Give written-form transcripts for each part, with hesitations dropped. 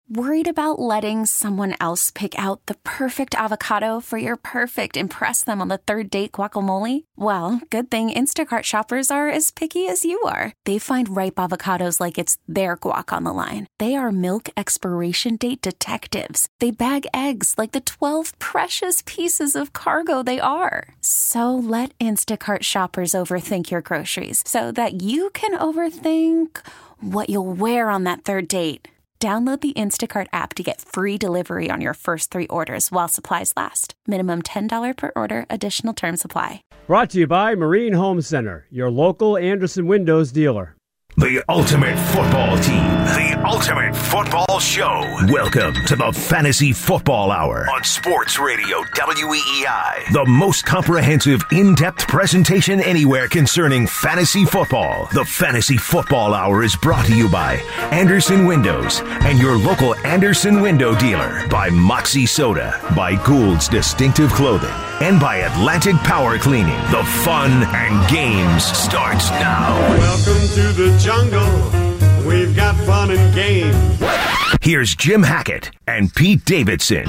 Worried about letting someone else pick out the perfect avocado for your perfect impress them on the third date guacamole? Well, good thing Instacart shoppers are as picky as you are. They find ripe avocados like it's their guac on the line. They are milk expiration date detectives. They bag eggs like the 12 precious pieces of cargo they are. So let Instacart shoppers overthink your groceries so that you can overthink what you'll wear on that third date. Download the Instacart app to get free delivery on your first 3 orders while supplies last. Minimum $10 per order. Additional terms apply. Brought to you by Marine Home Center, your local Anderson Windows dealer. The ultimate football team. The ultimate football show. Welcome to the Fantasy Football Hour on Sports Radio WEEI. The most comprehensive, in-depth presentation anywhere concerning fantasy football. The Fantasy Football Hour is brought to you by Anderson Windows and your local Anderson Window dealer. By Moxie Soda. By Gould's Distinctive Clothing. And by Atlantic Power Cleaning. The fun and games starts now. Welcome to the jungle. We've got fun and games. Here's Jim Hackett and Pete Davidson.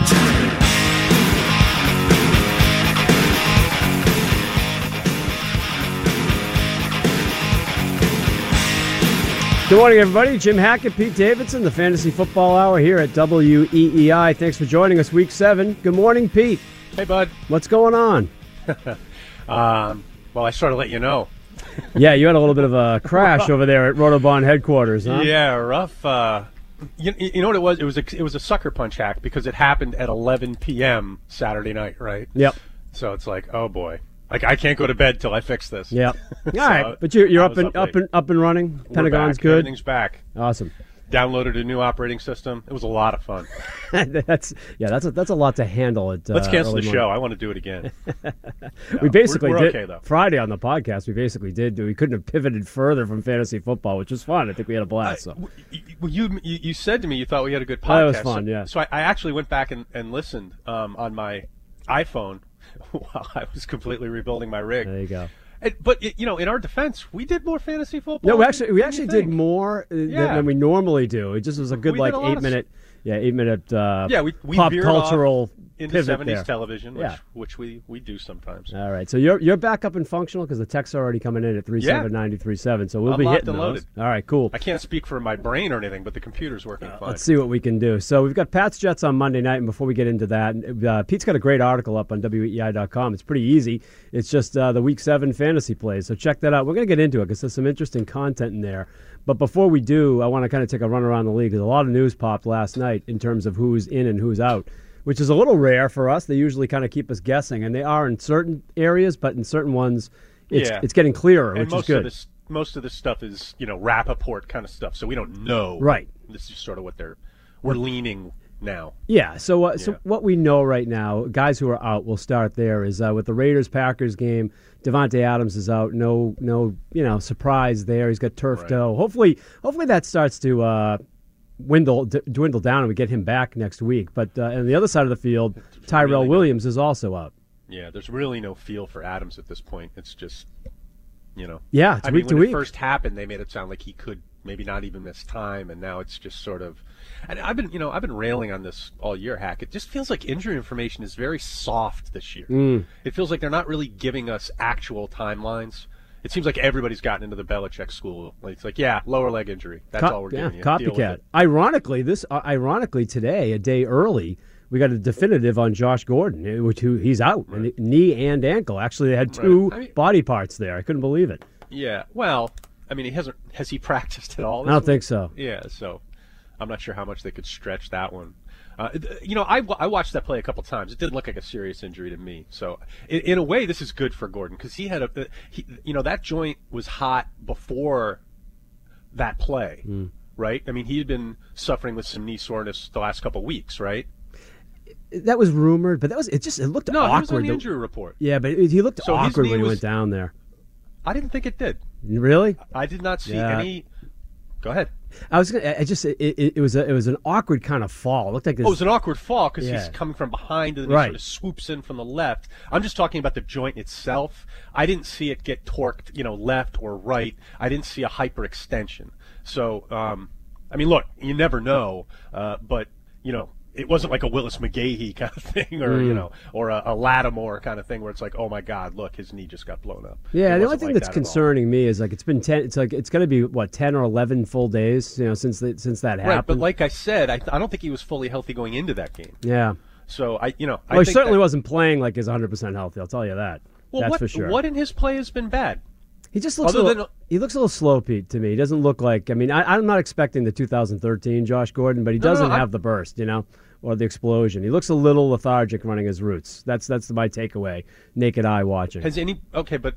Good morning, everybody. Jim Hackett, Pete Davidson, the Fantasy Football Hour here at WEEI. Thanks for joining us, Week 7. Good morning, Pete. Hey, bud. What's going on? Well, I sort of let you know. Yeah, you had a little bit of a crash over there at Rotobahn headquarters, huh? Yeah, rough. You know what it was? It was a sucker punch hack because it happened at 11 p.m. Saturday night, right? Yep. So it's like, oh boy, like I can't go to bed till I fix this. Yep. So All right, but you're up and late. running. We're Pentagon's back. good. Everything's back. Awesome. Downloaded a new operating system. It was a lot of fun. that's a lot to handle. Let's cancel the early show. morning. I want to do it again. We basically we're did okay, though. Friday on the podcast. We basically did. We couldn't have pivoted further from fantasy football, which was fun. I think we had a blast. So. You said to me you thought we had a good podcast. Oh, it was fun. Yeah. So I actually went back and listened on my iPhone while I was completely rebuilding my rig. There you go. But in our defense, we did more fantasy football. No, we actually did more Yeah. than we normally do. It just was a good We did a lot of 8 minute we pop veered cultural off into pivot 70s there. television, Yeah. which we do sometimes. All right, so you're back up and functional because the texts are already coming in at 37937. So we'll I'm be locked hitting and those. loaded. All right, cool. I can't speak for my brain or anything, but the computer's working fine. Let's see what we can do. So we've got Pats Jets on Monday night, and before we get into that, Pete's got a great article up on WEEI.com. It's pretty easy. It's just the Week 7 fantasy plays, so check that out. We're going to get into it because there's some interesting content in there. But before we do, I want to kind of take a run around the league because a lot of news popped last night in terms of who's in and who's out, which is a little rare for us. They usually kind of keep us guessing, and they are in certain areas, but in certain ones, it's getting clearer, and which is good. Most of this stuff is Rappaport kind of stuff, so we don't know. Right. This is sort of what we're leaning now. Yeah. So what we know right now, guys who are out, we'll start there. Is with the Raiders-Packers game, Devontae Adams is out. No, surprise there. He's got turf toe. Hopefully that starts to dwindle down and we get him back next week. But on the other side of the field, Tyrell Williams is also out. Yeah, there's really no feel for Adams at this point. It's just, Yeah, it's week to week. When it first happened, they made it sound like he could maybe not even miss time, and now it's just sort of. And I've been railing on this all year, Hack. It just feels like injury information is very soft this year. It feels like they're not really giving us actual timelines. It seems like everybody's gotten into the Belichick school. It's like, lower leg injury. That's all we're giving you. Deal with Copycat. it. Ironically, today, a day early, we got a definitive on Josh Gordon, he's out, knee and ankle. Actually, they had two body parts there. I couldn't believe it. Yeah. Well, has he practiced at all? I don't think so. Yeah. So, I'm not sure how much they could stretch that one. I watched that play a couple times. It didn't look like a serious injury to me. So, in a way, this is good for Gordon because he had that joint was hot before that play, right? I mean, he had been suffering with some knee soreness the last couple weeks, right? That was rumored, but it looked awkward. No, he was on the injury report. Yeah, but he looked awkward when he went down there. I didn't think it did. Really? I did not see any. Go ahead. It was an awkward kind of fall. It looked like this. Oh, it was an awkward fall because he's coming from behind and then he sort of swoops in from the left. I'm just talking about the joint itself. I didn't see it get torqued, left or right. I didn't see a hyperextension. So, I mean, look, you never know, but it wasn't like a Willis McGahee kind of thing, or or a Lattimore kind of thing where it's like, oh my God, look, his knee just got blown up. Yeah, the only thing that's concerning me is like it's been 10. It's like it's going to be 10 or 11 full days, since that happened. Right, but like I said, I don't think he was fully healthy going into that game. Yeah. So I he think certainly wasn't playing like he's 100% healthy. I'll tell you that. Well, that's for sure. What in his play has been bad? He just looks he looks a little slow, Pete, to me. He doesn't look like. I mean, I'm not expecting the 2013 Josh Gordon, but he doesn't have the burst, or the explosion. He looks a little lethargic running his routes. That's my takeaway. Naked eye watching. But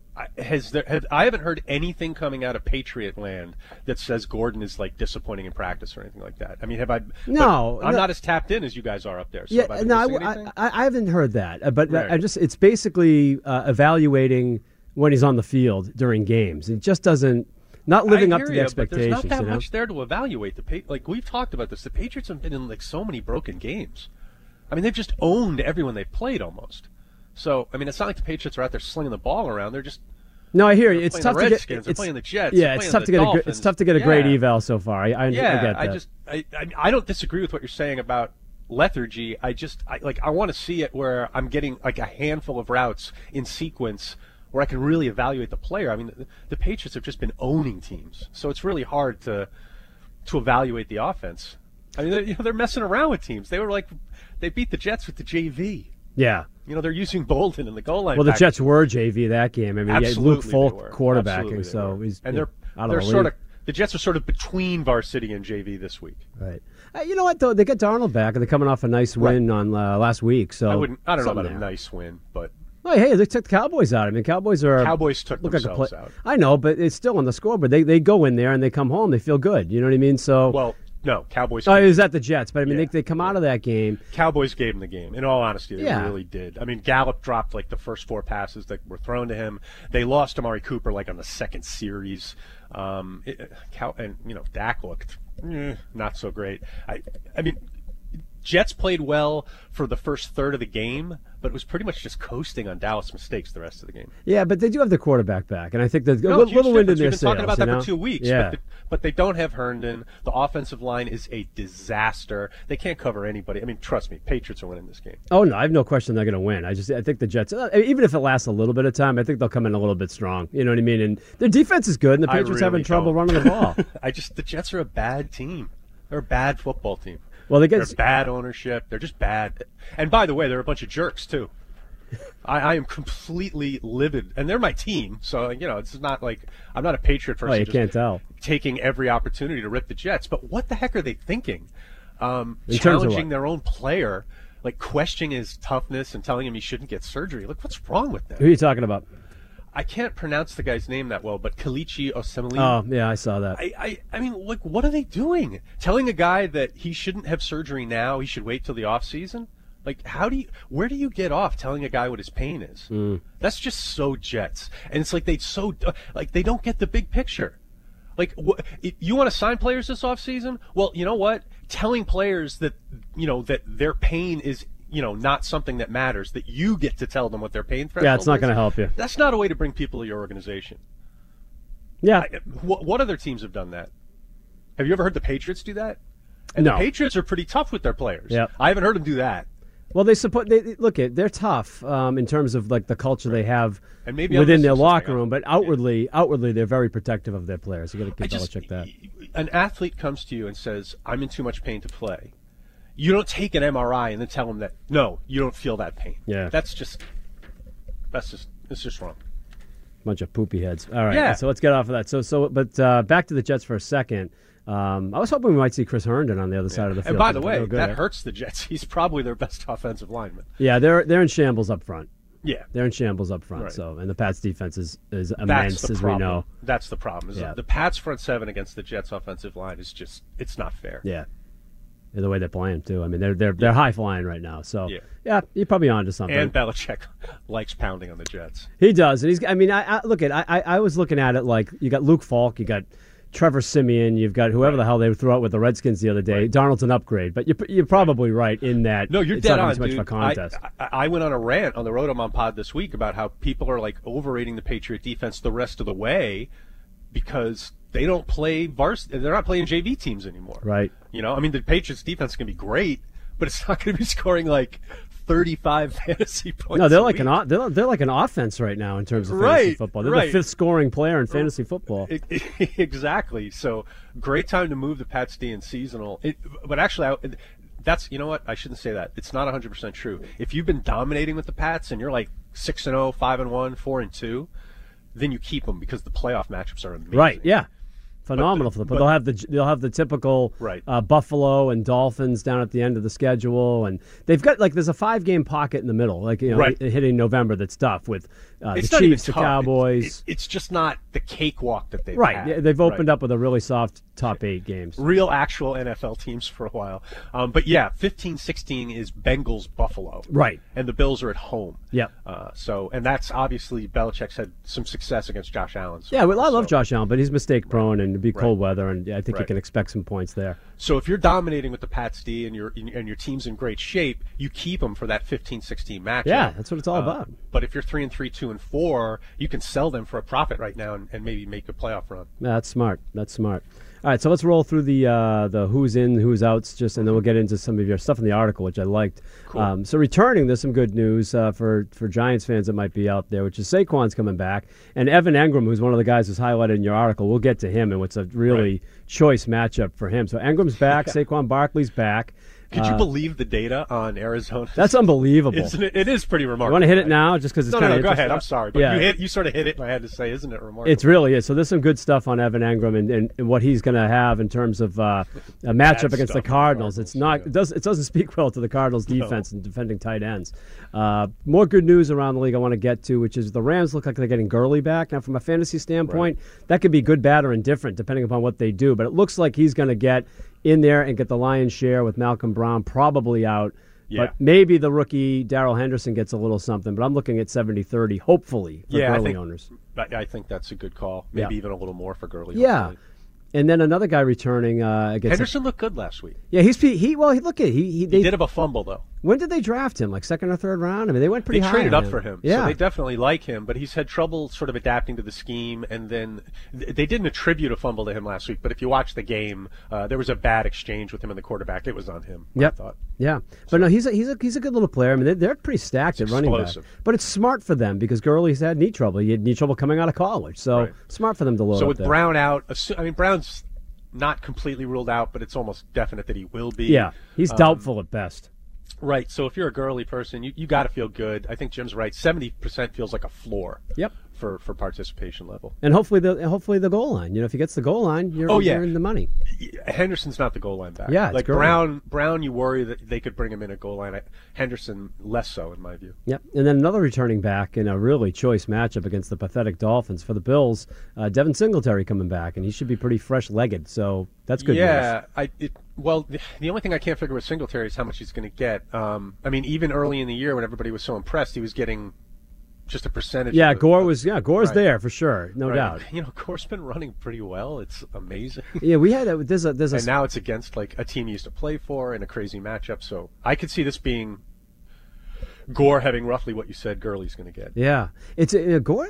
I haven't heard anything coming out of Patriot land that says Gordon is like disappointing in practice or anything like that. I mean, have I? No, I'm not as tapped in as you guys are up there. So yeah, I haven't heard that. But right. It's basically evaluating when he's on the field during games. It just doesn't. Not living up to the expectations. But there's not that much there to evaluate. Like we've talked about this, the Patriots have been in like so many broken games. I mean, they've just owned everyone they've played almost. So I mean, it's not like the Patriots are out there slinging the ball around. They're just I hear you. It's tough to get. They're playing the Jets. Yeah, it's tough to get. It's tough to get a great eval so far. I get that. I don't disagree with what you're saying about lethargy. I want to see it where I'm getting like a handful of routes in sequence where I can really evaluate the player. I mean, the Patriots have just been owning teams, so it's really hard to evaluate the offense. I mean, they're messing around with teams. They beat the Jets with the JV. Yeah. They're using Bolden in the goal line. Well, the Jets were JV that game. I mean, Absolutely, Luke Falk quarterbacking, so he's the Jets are sort of between varsity and JV this week. Right. You know what though? They got Darnold back, and they're coming off a nice win on last week. So I don't know about a nice win, but. Oh, hey, they took the Cowboys out. I mean, Cowboys took themselves out. I know, but it's still on the scoreboard. They go in there and they come home. They feel good. You know what I mean? So well, no, Cowboys. Oh, it was at the Jets, but I mean, they come out of that game. Cowboys gave them the game. In all honesty, they really did. I mean, Gallup dropped like the first 4 passes that were thrown to him. They lost Amari Cooper like on the second series. Dak looked not so great. I mean. Jets played well for the first third of the game, but it was pretty much just coasting on Dallas mistakes the rest of the game. Yeah, but they do have their quarterback back, and I think there's a little wind in their sails. We've been talking about that for 2 weeks, yeah. but they don't have Herndon. The offensive line is a disaster. They can't cover anybody. I mean, trust me, Patriots are winning this game. Oh, no, I have no question they're going to win. I think the Jets, even if it lasts a little bit of time, I think they'll come in a little bit strong. You know what I mean? And their defense is good, and the Patriots having trouble running the ball. The Jets are a bad team. They're a bad football team. Well, they're bad ownership. They're just bad. And by the way, they're a bunch of jerks too. I am completely livid, and they're my team. So it's not like I'm not a Patriot person. Oh, you can't tell. Taking every opportunity to rip the Jets, but what the heck are they thinking? Challenging their own player, like questioning his toughness and telling him he shouldn't get surgery. Look, what's wrong with them? Who are you talking about? I can't pronounce the guy's name that well, but Kelechi Osemele. Oh, yeah, I saw that. I mean, like, what are they doing? Telling a guy that he shouldn't have surgery now, he should wait till the off season? Like, where do you get off telling a guy what his pain is? That's just so Jets. And it's like they don't get the big picture. Like, you want to sign players this off season? Well, you know what? Telling players that, that their pain is not something that matters, that you get to tell them what their pain threshold is. Yeah, it's not going to help you. That's not a way to bring people to your organization. Yeah. What other teams have done that? Have you ever heard the Patriots do that? And no. The Patriots are pretty tough with their players. Yep. I haven't heard them do that. Well, they're tough in terms of like the culture they have and maybe within their locker room, but outwardly they're very protective of their players. You got to double-check that. An athlete comes to you and says, "I'm in too much pain to play." You don't take an MRI and then tell them that, no, you don't feel that pain. Yeah. It's just wrong. Bunch of poopy heads. All right. Yeah. So let's get off of that. But back to the Jets for a second. I was hoping we might see Chris Herndon on the other side of the field. And by the way, that hurts the Jets. He's probably their best offensive lineman. Yeah, they're in shambles up front. Yeah. They're in shambles up front. Right. So, and the Pats defense is immense, as we know. That's the problem. The Pats front seven against the Jets offensive line is just, it's not fair. Yeah. The way they're playing too. I mean, they're high flying right now. So yeah, you're probably onto something. And Belichick likes pounding on the Jets. He does, and he's. I mean, I was looking at it like you got Luke Falk, you got Trevor Siemian, you've got whoever the hell they threw out with the Redskins the other day. Right. Darnold's an upgrade, but you're probably right in that. No, you're dead on, much dude. Of a contest. I went on a rant on the Rotomon pod this week about how people are like overrating the Patriot defense the rest of the way. because they don't play varsity. They're not playing JV teams anymore. Right. You know, I mean, the Patriots defense can be great, but it's not going to be scoring like 35 fantasy points. No, they're like an offense right now in terms of fantasy football. They're the fifth scoring player in fantasy football. Exactly. So great time to move the Pats D in seasonal. But actually, that's, you know what? I shouldn't say that. It's not 100% true. If you've been dominating with the Pats and you're like 6-0, 5-1, 4-2, then you keep them because the playoff matchups are amazing. Right. Yeah. Phenomenal for them, but they'll have the typical Buffalo and Dolphins down at the end of the schedule, and they've got there's a 5-game pocket in the middle, hitting November. That's tough with the Chiefs, the Cowboys. It's just not the cakewalk that they've had. Yeah, they've opened up with a really soft top 8 games. Real actual NFL teams for a while, but yeah, 15-16 is Bengals Buffalo, right, and the Bills are at home. Yep. And that's obviously Belichick's had some success against Josh Allen. I love Josh Allen, but he's mistake prone and it'd be cold weather, and I think you can expect some points there. So if you're dominating with the Pats D and your team's in great shape, you keep them for that 15-16 matchup. Yeah, that's what it's all about. But if you're 3-3, 2-4, you can sell them for a profit right now and maybe make a playoff run. Yeah, that's smart. All right, so let's roll through the who's in, who's outs, and then we'll get into some of your stuff in the article, which I liked. Cool. So returning, there's some good news for Giants fans that might be out there, which is Saquon's coming back, and Evan Engram, who's one of the guys who's highlighted in your article. We'll get to him, and what's a really choice matchup for him. So Engram's back, Saquon Barkley's back. Could you believe the data on Arizona? That's unbelievable. Isn't it? It is pretty remarkable. You want to hit it now, just because it's kind of go ahead. I'm sorry, but you sort of hit it, and I had to say, isn't it remarkable? It's really is. So there's some good stuff on Evan Engram and what he's going to have in terms of a matchup against the Cardinals. It's not. Yeah. It doesn't speak well to the Cardinals' defense and defending tight ends. More good news around the league I want to get to, which is the Rams look like they're getting Gurley back. Now, from a fantasy standpoint, that could be good, bad, or indifferent depending upon what they do. But it looks like he's going to get in there and get the lion's share with Malcolm Brown probably out. Yeah. But maybe the rookie Darrell Henderson gets a little something. But I'm looking at 70-30, hopefully, for Gurley owners. I think that's a good call. Maybe even a little more for Gurley. Yeah. Hopefully. And then another guy returning against Henderson looked good last week. Yeah, he did have a fumble though. When did they draft him? Like second or third round? I mean, they went pretty high. They traded up for him. Yeah. So they definitely like him, but he's had trouble sort of adapting to the scheme. And then they didn't attribute a fumble to him last week, but if you watch the game, there was a bad exchange with him and the quarterback. It was on him. I thought. Yeah, but no, he's a good little player. I mean, they're pretty stacked at running back. But it's smart for them because Gurley's had knee trouble. He had knee trouble coming out of college, so smart for them to load. So with there. Brown out, Brown's not completely ruled out, but it's almost definite that he will be. Yeah, he's doubtful at best. Right, so if you're a Gurley person, you got to feel good. I think Jim's right. 70% feels like a floor. Yep. For participation level. And hopefully the goal line. You know, if he gets the goal line, you're in the money. Henderson's not the goal line back. Yeah, like Brown, you worry that they could bring him in at goal line. Henderson, less so, in my view. Yep. And then another returning back in a really choice matchup against the pathetic Dolphins for the Bills, Devin Singletary coming back, and he should be pretty fresh-legged. So that's good news. Yeah, the only thing I can't figure with Singletary is how much he's going to get. I mean, even early in the year when everybody was so impressed, he was getting just a percentage. Yeah, Gore's there for sure, no doubt. You know, Gore's been running pretty well. It's amazing. Yeah, we had and now it's against like a team he used to play for in a crazy matchup. So I could see this being Gore having roughly what you said Gurley's going to get. Yeah, it's Gore.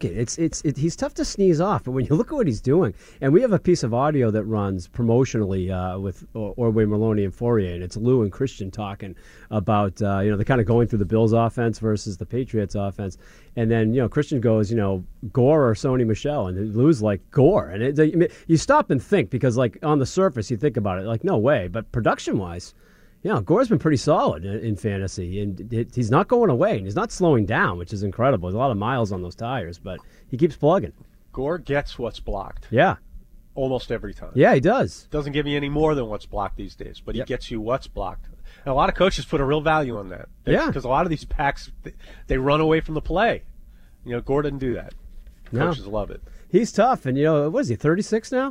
He's tough to sneeze off, but when you look at what he's doing, and we have a piece of audio that runs promotionally with Ordway, Maloney, and Fourier, and it's Lou and Christian talking about they're kind of going through the Bills' offense versus the Patriots' offense, and then Christian goes Gore or Sony Michel, and Lou's like Gore, and you stop and think because like on the surface you think about it like no way, but production wise. Yeah, Gore's been pretty solid in fantasy, and he's not going away, and he's not slowing down, which is incredible. There's a lot of miles on those tires, but he keeps plugging. Gore gets what's blocked. Yeah. Almost every time. Yeah, he does. Doesn't give you any more than what's blocked these days, but he gets you what's blocked. And a lot of coaches put a real value on that. Because a lot of these packs, they run away from the play. Gore doesn't do that. Coaches love it. He's tough, and what is he, 36 now?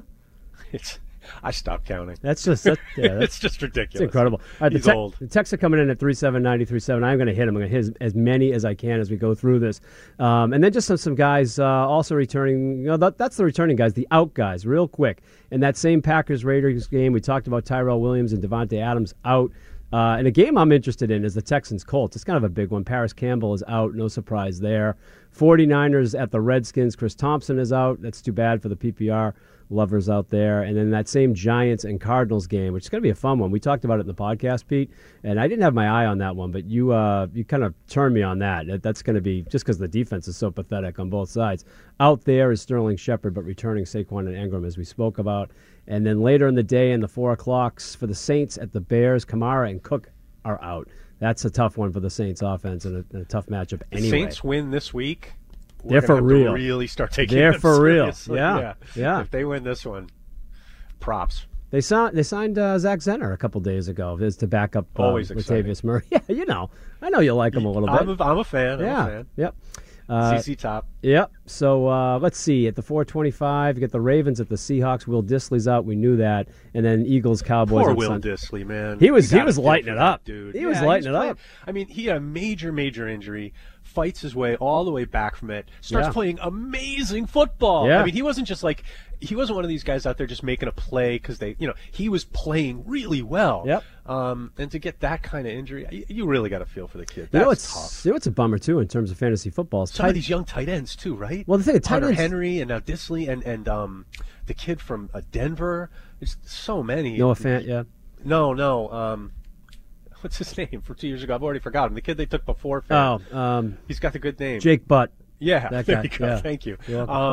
I stopped counting. That's just it's just ridiculous. It's incredible. All right, He's old. The texts are coming in at 37937. I'm going to hit them. I'm going to hit as many as I can as we go through this. And then just some guys also returning. That's the returning guys, the out guys, real quick. In that same Packers-Raiders game, we talked about Tyrell Williams and Devontae Adams out. And a game I'm interested in is the Texans-Colts. It's kind of a big one. Paris Campbell is out. No surprise there. 49ers at the Redskins. Chris Thompson is out. That's too bad for the PPR lovers out there. And then that same Giants and Cardinals game, which is going to be a fun one. We talked about it in the podcast, Pete, and I didn't have my eye on that one, but you kind of turned me on that. That's going to be just because the defense is so pathetic on both sides. Out there is Sterling Shepard, but returning Saquon and Ingram, as we spoke about. And then later in the day in the 4 o'clocks for the Saints at the Bears, Kamara and Cook are out. That's a tough one for the Saints offense and a tough matchup anyway. Saints win this week. They're for real. Really start taking. They're them for real. seriously. Yeah. If they win this one, props. They signed Zach Zenner a couple days ago as to back up Always Latavius Murray. Yeah, I know you like him a little bit. I'm a fan. Yeah. I'm a fan. Yep. CC Top. Yep. So let's see. At the 4:25, you get the Ravens at the Seahawks. Will Dissly's out. We knew that. And then Eagles, Cowboys. Poor on Will Sunday. Disley, man. He was lighting it up, dude. He was lighting it up. I mean, he had a major injury. Fights his way all the way back from it. Starts playing amazing football. Yeah. I mean, he wasn't one of these guys out there just making a play because he was playing really well. Yep. And to get that kind of injury, you really got to feel for the kid. You know That's tough. You know what's a bummer too in terms of fantasy football? Some of these young tight ends too, right? Well, the thing, tight Hunter ends, Henry and now Disley and the kid from Denver. There's so many. Noah Fant, yeah. No. What's his name from 2 years ago? I've already forgotten. The kid they took before. He's got the good name. Jake Butt. Yeah, that there guy. you go. Yeah. Thank you.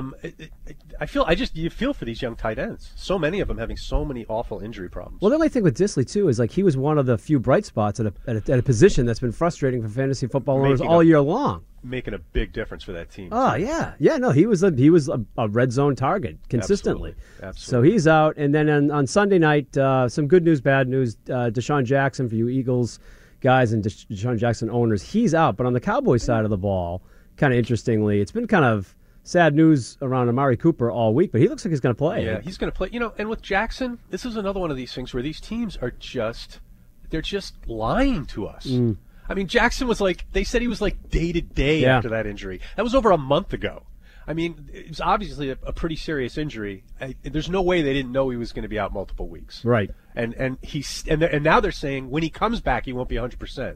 Yeah. You feel for these young tight ends. So many of them having so many awful injury problems. Well, the only thing with Disley too is he was one of the few bright spots at a position that's been frustrating for fantasy football owners all year long. Making a big difference for that team. Oh yeah. No, he was a red zone target consistently. Absolutely. So he's out, and then on Sunday night, some good news, bad news. Deshaun Jackson for you Eagles guys and Deshaun Jackson owners, he's out. But on the Cowboys side of the ball, kind of interestingly, it's been kind of sad news around Amari Cooper all week, but he looks like he's going to play. Yeah, he's going to play. And with Jackson, this is another one of these things where these teams are they're just lying to us. I mean, Jackson was they said he was day to day after that injury. That was over a month ago. I mean, it's obviously a pretty serious injury. There's no way they didn't know he was going to be out multiple weeks. Right. And now they're saying when he comes back, he won't be 100%.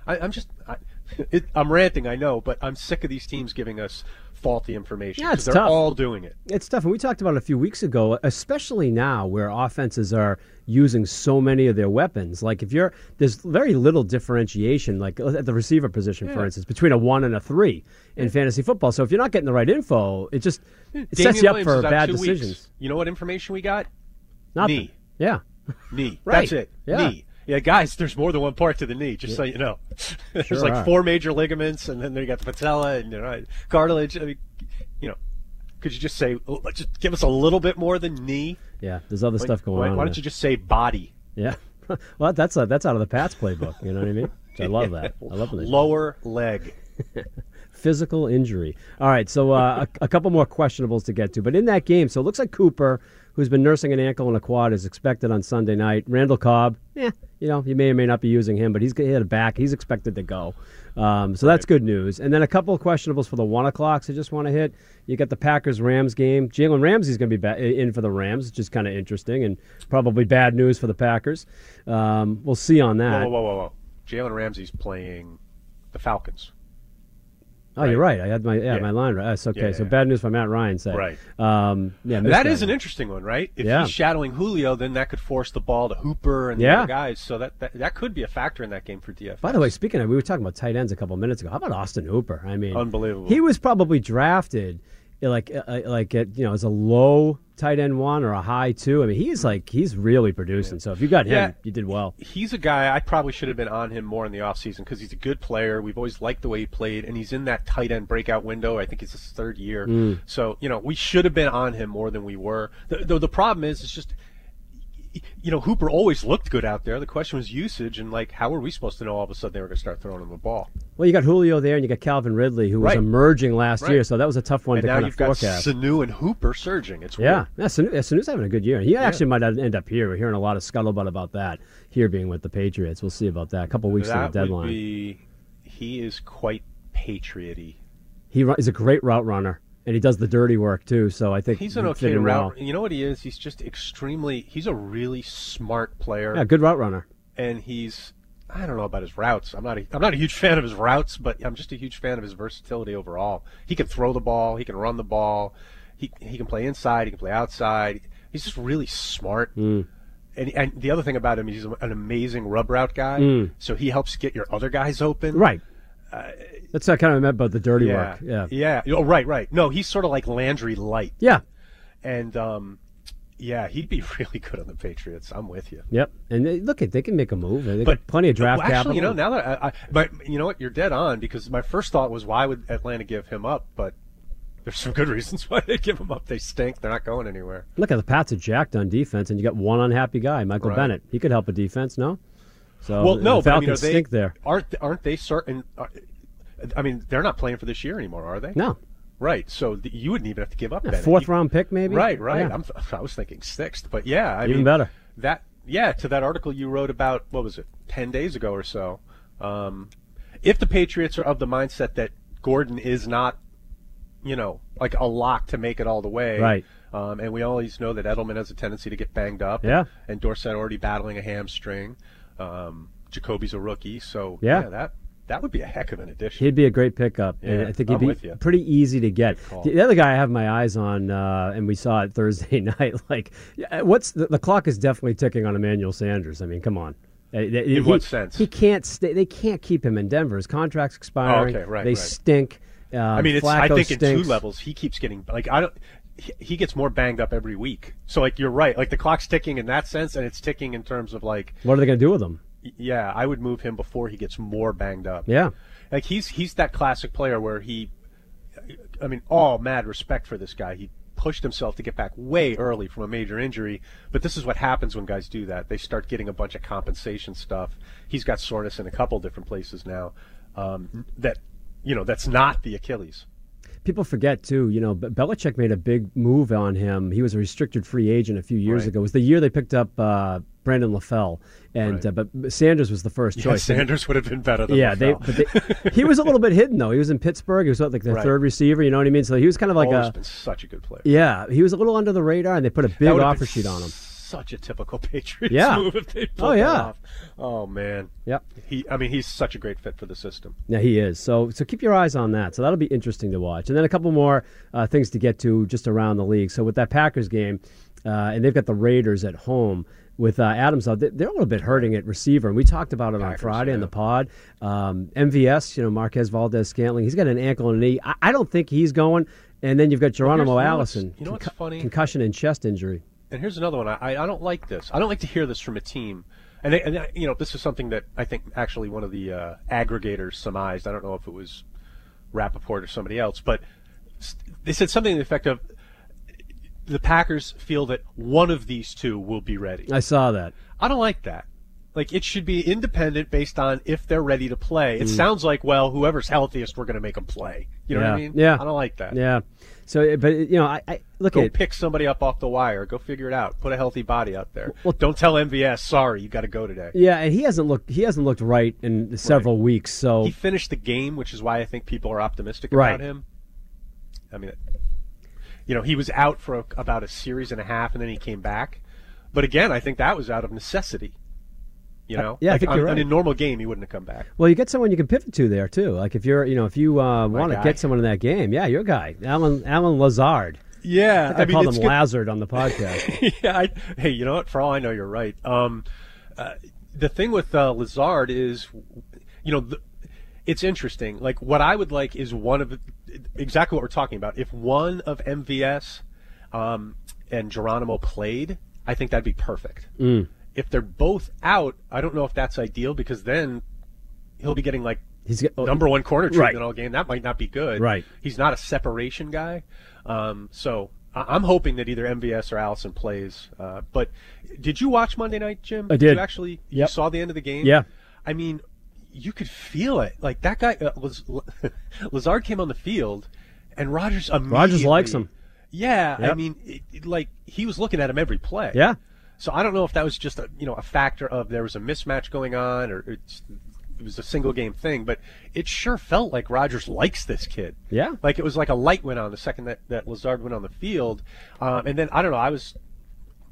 I'm ranting, I know, but I'm sick of these teams giving us faulty information. Yeah, it's they're tough. all doing it. It's tough, and we talked about it a few weeks ago, especially now where offenses are using so many of their weapons. There's very little differentiation, at the receiver position, for instance, between a 1 and a 3 in fantasy football. So if you're not getting the right info, it sets you up for bad decisions. Weeks. You know what information we got? Nothing. Knee. Yeah. Knee. Right. That's it. Yeah. Knee. Yeah, guys, there's more than one part to the knee, just so you know. There's Sure 4 major ligaments, and then you got the patella and cartilage. I mean, could you just just give us a little bit more than knee? Yeah, there's other stuff going on. Why don't you just say body? Yeah. Well, that's out of the Pats playbook, you know what I mean? So I love that. I love when they lower leg. Physical injury. All right, so a couple more questionables to get to. But in that game, so it looks like Cooper, who's been nursing an ankle and a quad, is expected on Sunday night. Randall Cobb, you may or may not be using him, but he had a back. He's expected to go. So that's good news. And then a couple of questionables for the 1 o'clocks I just want to hit. You got the Packers-Rams game. Jalen Ramsey's going to be in for the Rams, which is kind of interesting and probably bad news for the Packers. We'll see on that. Whoa. Jalen Ramsey's playing the Falcons. Oh, right. You're right. I had my line right. That's okay. So bad news for Matt Ryan said. Right. That is an interesting one, right? If he's shadowing Julio, then that could force the ball to Hooper and the other guys. So that could be a factor in that game for DFS. By the way, speaking of, we were talking about tight ends a couple of minutes ago. How about Austin Hooper? I mean, unbelievable. He was probably drafted as a low tight end 1 or a high 2. I mean, he's really producing. Yeah. So if you got him, you did well. He's a guy I probably should have been on him more in the offseason because he's a good player. We've always liked the way he played, and he's in that tight end breakout window. I think it's his 3rd year. So, we should have been on him more than we were. The problem is it's just Hooper always looked good out there. The question was usage, and how are we supposed to know all of a sudden they were going to start throwing him the ball? Well, you got Julio there, and you got Calvin Ridley, who was emerging last year, so that was a tough one to kind of forecast. And now you've got Sanu and Hooper surging. It's weird. Sanu's having a good year. He actually might end up here. We're hearing a lot of scuttlebutt about that, here being with the Patriots. We'll see about that. A couple weeks to the deadline. He is quite Patriot-y. He's a great route runner. And he does the dirty work, too, so I think he's an okay route. You know what he is? He's just he's a really smart player. Yeah, good route runner. And he's I don't know about his routes. I'm not a huge fan of his routes, but I'm just a huge fan of his versatility overall. He can throw the ball. He can run the ball. He can play inside. He can play outside. He's just really smart. And the other thing about him, he's an amazing rub route guy. So he helps get your other guys open. Right. That's what I kind of meant about the dirty work. Yeah. Oh, right. No, he's sort of like Landry light. Yeah. And he'd be really good on the Patriots. I'm with you. Yep. And look, they can make a move. They got plenty of draft capital. Actually, now that but you know what, you're dead on, because my first thought was, why would Atlanta give him up? But there's some good reasons why they give him up. They stink. They're not going anywhere. Look, at the Pats are jacked on defense, and you got one unhappy guy, Michael Bennett. He could help a defense, no? So the Falcons stink there. Aren't they certain? I mean, they're not playing for this year anymore, are they? No. Right, so you wouldn't even have to give up Bennett. Fourth-round pick, maybe? Right. Yeah. I was thinking sixth, but yeah. Even better. To that article you wrote about, what was it, 10 days ago or so, if the Patriots are of the mindset that Gordon is not, like a lock to make it all the way. Right. And we always know that Edelman has a tendency to get banged up. Yeah. And Dorsett already battling a hamstring. Jacoby's a rookie, so that would be a heck of an addition. He'd be a great pickup. Yeah, and I think he'd with be you. pretty easy to get. The other guy I have my eyes on, and we saw it Thursday night, the clock is definitely ticking on Emmanuel Sanders. I mean, come on. In what sense? He can't stay. They can't keep him in Denver. His contract's expiring. Oh, okay, right. They stink. I think stinks. in two levels he keeps getting he gets more banged up every week. So you're right. Like the clock's ticking in that sense, and it's ticking in terms of what are they going to do with him? Yeah, I would move him before he gets more banged up. Yeah. Like he's that classic player where all mad respect for this guy. He pushed himself to get back way early from a major injury, but this is what happens when guys do that. They start getting a bunch of compensation stuff. He's got soreness in a couple different places now. That's not the Achilles. People forget, too, Belichick made a big move on him. He was a restricted free agent a few years ago. It was the year they picked up Brandon LaFell, but Sanders was the first choice. Sanders would have been better than LaFell. He was a little bit hidden, though. He was in Pittsburgh. He was the third receiver, you know what I mean? So he was kind of like been such a good player. Yeah, he was a little under the radar, and they put a big offer sheet on him. Such a typical Patriots move if they pulled that off. Oh, man. Yep. He's such a great fit for the system. Yeah, he is. So keep your eyes on that. So that'll be interesting to watch. And then a couple more things to get to just around the league. So with that Packers game, and they've got the Raiders at home with Adams out, they're a little bit hurting at receiver. And we talked about it on Friday in the pod. MVS, Marquez Valdez-Scantling, he's got an ankle and a knee. I don't think he's going. And then you've got Geronimo Allison. You know what's funny? Concussion and chest injury. And here's another one. I don't like this. I don't like to hear this from a team. And this is something that I think actually one of the aggregators surmised. I don't know if it was Rappaport or somebody else, but they said something to the effect of the Packers feel that one of these two will be ready. I saw that. I don't like that. Like, it should be independent based on if they're ready to play. It sounds like, whoever's healthiest, we're going to make them play. You know what I mean? Yeah. I don't like that. Yeah. So, but, I look at... Go pick somebody up off the wire. Go figure it out. Put a healthy body out there. Well, don't tell MVS, sorry, you got to go today. Yeah, and he hasn't looked right in several weeks, so... He finished the game, which is why I think people are optimistic about him. I mean, he was out for about a series and a half, and then he came back. But again, I think that was out of necessity. Yeah, I think you're right. In a normal game, he wouldn't have come back. Well, you get someone you can pivot to there too. Like if you're, if you want to get someone in that game, your guy, Alan Lazard. Yeah, I called him Lazard on the podcast. Yeah. Hey, you know what? For all I know, you're right. The thing with Lazard is, it's interesting. Like what I would like is exactly what we're talking about. If one of MVS and Geronimo played, I think that'd be perfect. If they're both out, I don't know if that's ideal because then he'll be getting number one corner treatment all game. That might not be good. Right. He's not a separation guy. So I'm hoping that either MVS or Allison plays. But did you watch Monday night, Jim? I did. You saw the end of the game? Yeah. I mean, you could feel it. Like that guy, Lazard came on the field, and Rodgers likes him. Yeah. Yep. I mean, he was looking at him every play. Yeah. So I don't know if that was just a factor of there was a mismatch going on or it was a single game thing, but it sure felt like Rodgers likes this kid. Yeah. Like it was like a light went on the second that Lazard went on the field. And then, I don't know,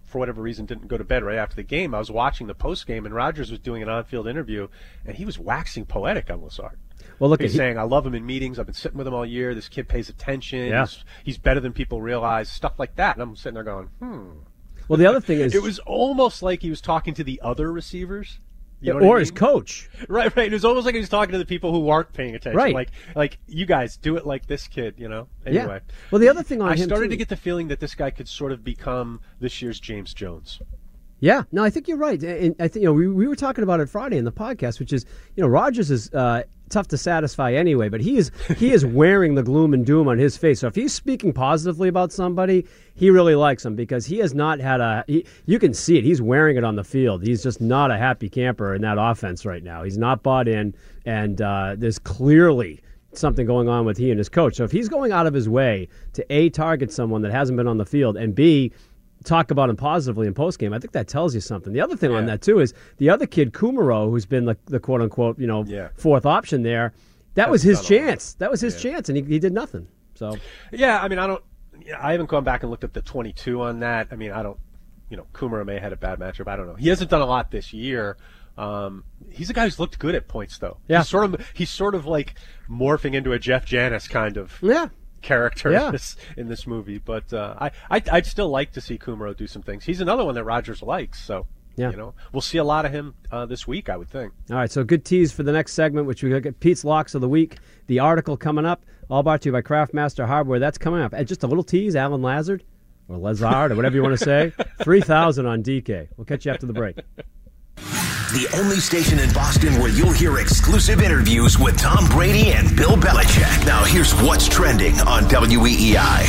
for whatever reason, didn't go to bed right after the game. I was watching the post game, and Rodgers was doing an on-field interview, and he was waxing poetic on Lazard. Well, look, he's saying, "I love him in meetings. I've been sitting with him all year. This kid pays attention. Yeah. He's better than people realize." Stuff like that, and I'm sitting there going, Well, the other thing is, it was almost like he was talking to the other receivers. You know or what I mean? his coach. Right. It was almost like he was talking to the people who aren't paying attention. Right. Like you guys do it like this kid, Anyway. Yeah. Well, the other thing on I him started too, to get the feeling that this guy could sort of become this year's James Jones. Yeah, no, I think you're right. And I think we were talking about it Friday in the podcast, which is Rodgers is tough to satisfy anyway, but he is wearing the gloom and doom on his face. So if he's speaking positively about somebody, he really likes him because he has not had you can see it. He's wearing it on the field. He's just not a happy camper in that offense right now. He's not bought in, and there's clearly something going on with he and his coach. So if he's going out of his way to A, target someone that hasn't been on the field, and B, talk about him positively in postgame, I think that tells you something. The other thing on that, too, is the other kid, Kumaro, who's been the quote-unquote, fourth option there, that was his chance. That was his chance, and he did nothing. So, yeah, I mean, I haven't gone back and looked at the 22 on that. I mean, Kumaro may have had a bad matchup. I don't know. He hasn't done a lot this year. He's a guy who's looked good at points, though. Yeah. He's sort of like morphing into a Jeff Janis kind of character in this movie. But I'd still like to see Kumaro do some things. He's another one that Rodgers likes, so we'll see a lot of him this week, I would think. All right, so good tease for the next segment, which we get Pete's Locks of the Week, the article coming up, all brought to you by Craftmaster Hardware. That's coming up. And just a little tease, Alan Lazard, or Lazard, or whatever you want to say, 3,000 on DK. We'll catch you after the break. The only station in Boston where you'll hear exclusive interviews with Tom Brady and Bill Belichick. Now here's what's trending on WEEI.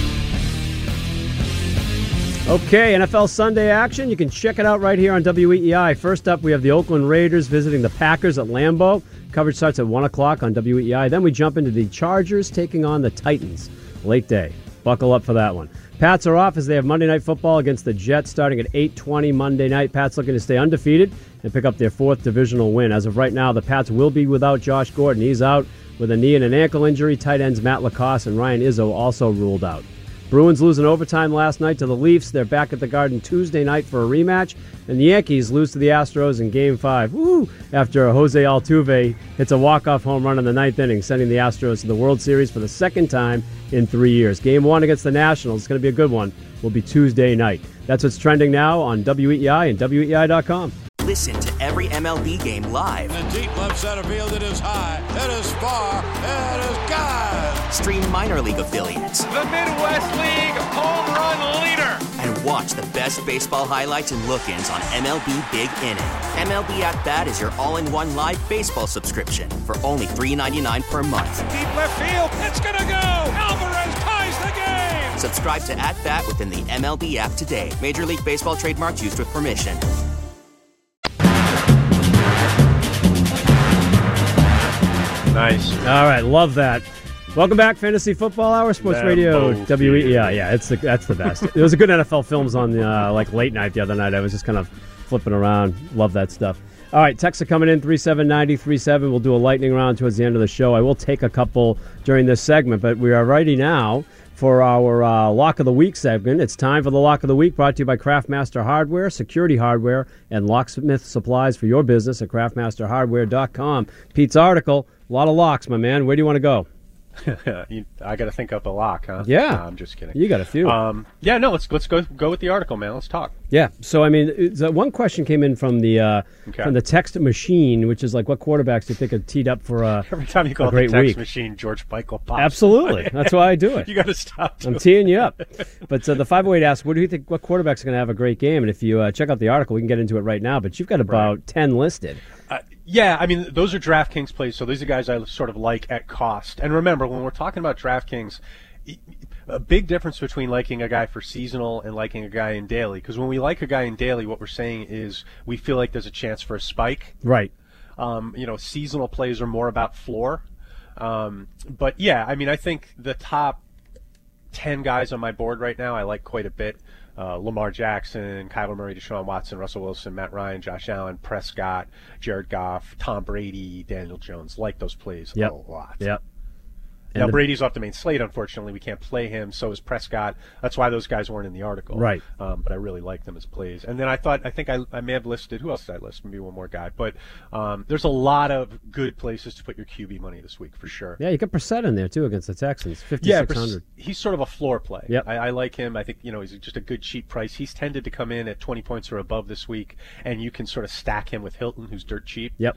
Okay, NFL Sunday action. You can check it out right here on WEEI. First up, we have the Oakland Raiders visiting the Packers at Lambeau. Coverage starts at 1 o'clock on WEEI. Then we jump into the Chargers taking on the Titans. Late day. Buckle up for that one. Pats are off as they have Monday Night Football against the Jets starting at 8:20 Monday night. Pats looking to stay undefeated and pick up their fourth divisional win. As of right now, the Pats will be without Josh Gordon. He's out with a knee and an ankle injury. Tight ends Matt Lacoste and Ryan Izzo also ruled out. Bruins lose in overtime last night to the Leafs. They're back at the Garden Tuesday night for a rematch. And the Yankees lose to the Astros in Game 5. Woo! After Jose Altuve hits a walk-off home run in the ninth inning, sending the Astros to the World Series for the second time in 3 years. Game 1 against the Nationals, it's going to be a good one, will be Tuesday night. That's what's trending now on WEEI and WEEI.com. Listen to every MLB game live. In the deep left center field, it is high, it is far, it is gone. Stream minor league affiliates. The Midwest League home run leader. And watch the best baseball highlights and look-ins on MLB Big Inning. MLB At Bat is your all-in-one live baseball subscription for only $3.99 per month. Deep left field, it's gonna go. Alvarez ties the game. Subscribe to At Bat within the MLB app today. Major League Baseball trademarks used with permission. Nice. All right, love that. Welcome back, Fantasy Football Hour, Sports Radio, WEEI. Yeah, that's the best. There was a good NFL films on late night the other night. I was just kind of flipping around. Love that stuff. All right, texts are coming in, 37937. We'll do a lightning round towards the end of the show. I will take a couple during this segment, but we are ready now for our Lock of the Week segment. It's time for the Lock of the Week, brought to you by Craftmaster Hardware, security hardware, and locksmith supplies for your business at craftmasterhardware.com. Pete's article, a lot of locks, my man. Where do you want to go? I got to think up a lock, huh? Yeah. No, I'm just kidding. You got a few. Let's go with the article, man. Let's talk. Yeah. So, I mean, one question came in from the text machine, which is like, what quarterbacks do you think are teed up for every time you call it the text machine, George Michael pops. Absolutely. That's why I do it. You got to stop. I'm teeing you up. But the 508 asks, what do you think, what quarterbacks are going to have a great game? And if you check out the article, we can get into it right now, but you've got about 10 listed. Yeah, I mean, those are DraftKings plays, so these are guys I sort of like at cost. And remember, when we're talking about DraftKings, a big difference between liking a guy for seasonal and liking a guy in daily. Because when we like a guy in daily, what we're saying is we feel like there's a chance for a spike. Right. Seasonal plays are more about floor. But, yeah, I mean, I think the top 10 guys on my board right now I like quite a bit. Lamar Jackson, Kyler Murray, Deshaun Watson, Russell Wilson, Matt Ryan, Josh Allen, Prescott, Jared Goff, Tom Brady, Daniel Jones. Like those plays a lot. Yep. Now, Brady's off the main slate, unfortunately. We can't play him. So is Prescott. That's why those guys weren't in the article. Right. But I really like them as plays. And then I think I may have listed, who else did I list? Maybe one more guy. But there's a lot of good places to put your QB money this week, for sure. Yeah, you got Brissett in there, too, against the Texans, 5,600. Yeah, he's sort of a floor play. Yep. I like him. I think, he's just a good cheap price. He's tended to come in at 20 points or above this week, and you can sort of stack him with Hilton, who's dirt cheap. Yep.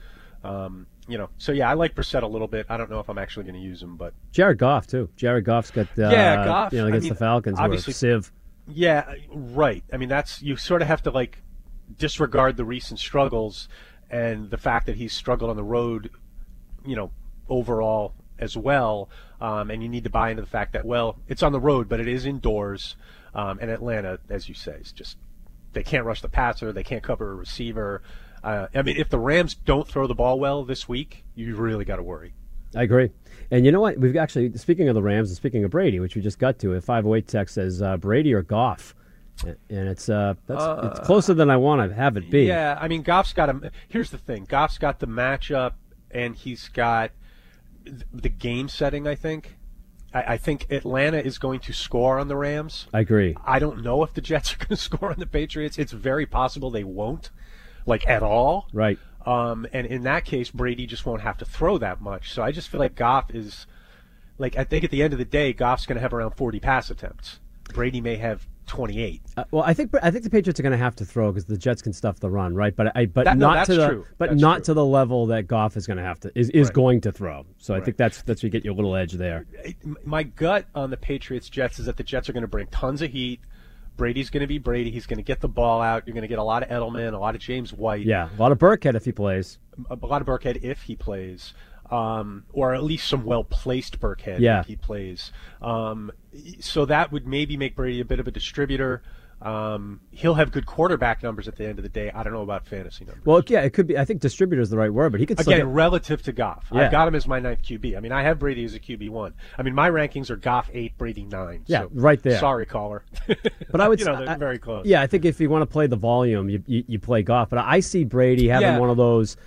So yeah, I like Brissett a little bit. I don't know if I'm actually going to use him, but Jared Goff too. Jared Goff's got Goff. Against the Falcons, obviously, Civ. Yeah, right. I mean, you sort of have to disregard the recent struggles and the fact that he's struggled on the road, overall as well. And you need to buy into the fact that it's on the road, but it is indoors. And Atlanta, as you say, is just they can't rush the passer, they can't cover a receiver. If the Rams don't throw the ball well this week, you really got to worry. I agree. And you know what? We've actually, speaking of the Rams and speaking of Brady, which we just got to, a 508 text says Brady or Goff. And it's closer than I want to have it be. Yeah, Goff's got here's the thing. Goff's got the matchup, and he's got the game setting, I think. I think Atlanta is going to score on the Rams. I agree. I don't know if the Jets are going to score on the Patriots. It's very possible they won't. At all. Right. And in that case, Brady just won't have to throw that much. So I just feel like Goff is, I think at the end of the day, Goff's going to have around 40 pass attempts. Brady may have 28. I think the Patriots are going to have to throw because the Jets can stuff the run, right? But that's true. To the level that Goff is going to have to is going to throw. So I think that's where you get your little edge there. My gut on the Patriots Jets is that the Jets are going to bring tons of heat. Brady's going to be Brady. He's going to get the ball out. You're going to get a lot of Edelman, a lot of James White. Yeah, a lot of Burkhead if he plays. A lot of Burkhead if he plays, or at least some well-placed Burkhead if he plays. So that would maybe make Brady a bit of a distributor. He'll have good quarterback numbers at the end of the day. I don't know about fantasy numbers. Well, yeah, it could be. I think distributor is the right word, but he could still again relative to Goff. Yeah. I've got him as my 9th QB. I have Brady as a QB1. My rankings are Goff 8, Brady 9. Yeah, so right there. Sorry, caller. But I would say they're very close. Yeah, I think if you want to play the volume, you play Goff. But I see Brady having one of those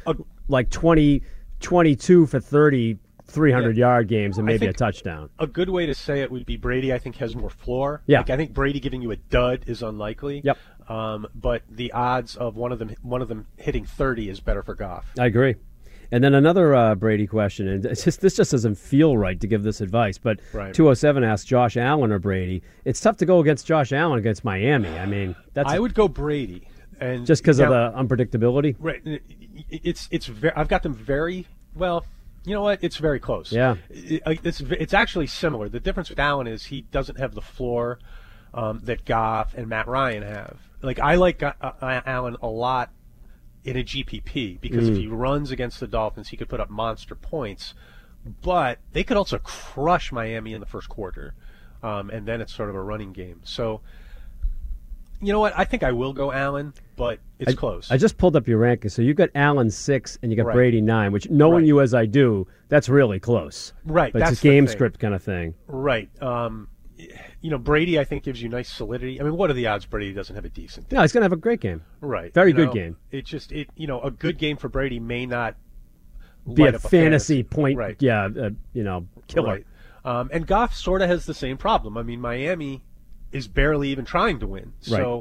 22 for 30. 300-yard games and maybe a touchdown. A good way to say it would be Brady, I think, has more floor. Yeah. I think Brady giving you a dud is unlikely. Yep. But the odds of one of them hitting 30 is better for Goff. I agree. And then another Brady question, and this just doesn't feel right to give this advice, but 207 asks Josh Allen or Brady. It's tough to go against Josh Allen against Miami. I would go Brady, and just because of the unpredictability. Right. I've got them very well. You know what? It's very close. Yeah. It's actually similar. The difference with Allen is he doesn't have the floor that Goff and Matt Ryan have. I like Allen a lot in a GPP because if he runs against the Dolphins, he could put up monster points. But they could also crush Miami in the first quarter, and then it's sort of a running game. So, you know what? I think I will go Allen, but it's close. I just pulled up your rankings. So you've got Allen 6 and you got Brady 9, which knowing you as I do, that's really close. Right. But it's a game script kind of thing. Right. Brady, I think, gives you nice solidity. What are the odds Brady doesn't have a decent game? No, he's going to have a great game. Right. Very good game. A good game for Brady may not be a fantasy point, killer. Right. And Goff sort of has the same problem. Miami is barely even trying to win. So,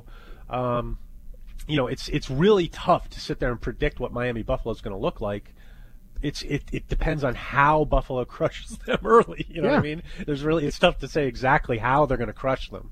it's really tough to sit there and predict what Miami Buffalo is going to look like. It depends on how Buffalo crushes them early. You know what I mean? It's tough to say exactly how they're going to crush them.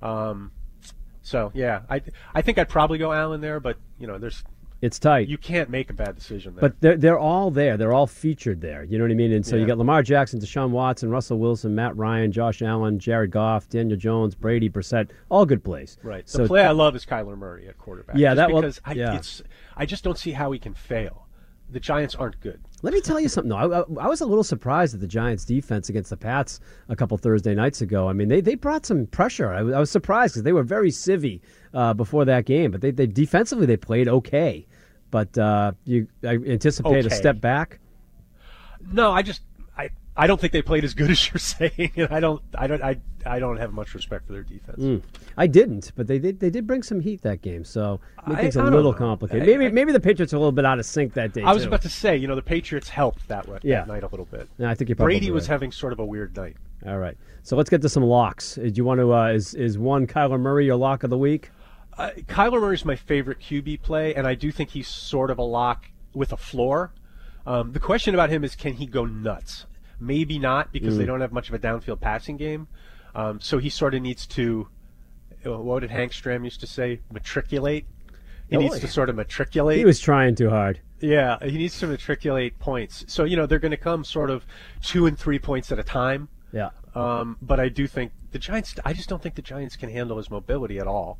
I think I'd probably go Allen there, but it's tight. You can't make a bad decision there. But they're all there. They're all featured there. You know what I mean? And so you got Lamar Jackson, Deshaun Watson, Russell Wilson, Matt Ryan, Josh Allen, Jared Goff, Daniel Jones, Brady, Brissett, all good plays. Right. The play I love is Kyler Murray at quarterback. Yeah, I just don't see how he can fail. The Giants aren't good. Let me tell you something, though. I was a little surprised at the Giants' defense against the Pats a couple Thursday nights ago. They brought some pressure. I was surprised because they were very civvy before that game. But they defensively, they played okay. But I anticipate a step back? No, I don't think they played as good as you're saying, and I don't have much respect for their defense. I didn't, but they did bring some heat that game, so it makes it a I little don't know. complicated. Maybe the Patriots are a little bit out of sync that day. I was too. about to say, the Patriots helped that night a little bit. Yeah, I think you're probably Brady was right. having sort of a weird night. All right, so let's get to some locks. Do you want to? Is one Kyler Murray your lock of the week? Kyler Murray's my favorite QB play, and I do think he's sort of a lock with a floor. The question about him is, can he go nuts? Maybe not, because they don't have much of a downfield passing game. So he sort of needs to, what did Hank Stram used to say, matriculate? He needs to sort of matriculate. He was trying too hard. Yeah, he needs to matriculate points. So, they're going to come sort of 2 and 3 points at a time. Yeah. But I do think the Giants, I just don't think the Giants can handle his mobility at all.